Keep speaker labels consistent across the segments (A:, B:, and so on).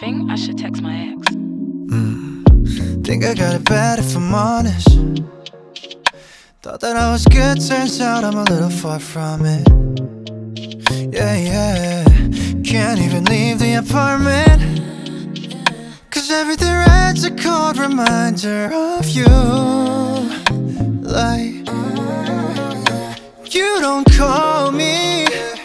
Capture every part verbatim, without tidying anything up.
A: think I should text my ex.
B: mm. Think I got it bad if I'm honest. Thought that I was good, turns out I'm a little far from it. Yeah, yeah. Can't even leave the apartment, cause everything writes a cold reminder of you. Like, you don't call me,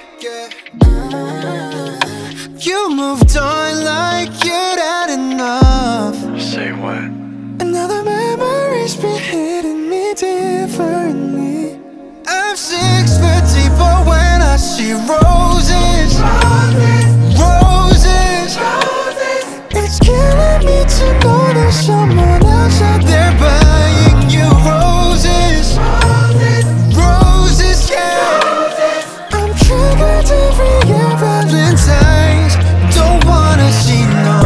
B: you moved on like you'd had enough.
C: Say what?
B: And now the memories be hitting me differently. I'm six foot deep, but when I see roses, roses, it's killing me to know there's someone else out there buying you roses, roses, yeah. I'm triggered every year, Valentine's. Don't wanna see no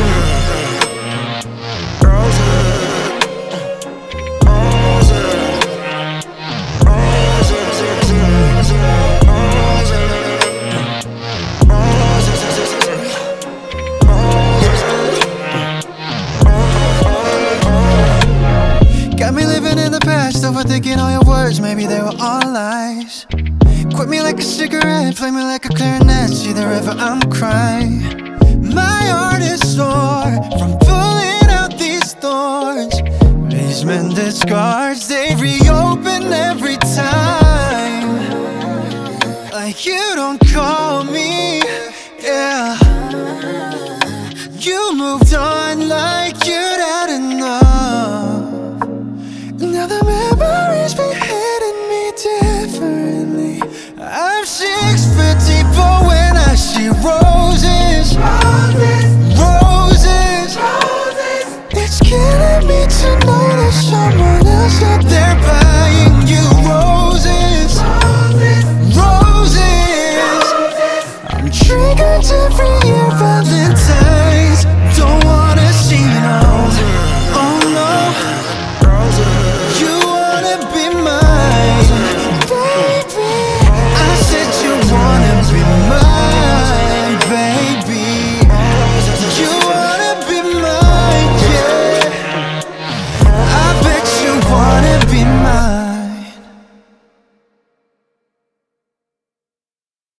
B: overthinking all your words, maybe they were all lies. Quit me like a cigarette, play me like a clarinet, see the river, I'm crying. My heart is sore from pulling out these thorns. These mended scars, they reopen every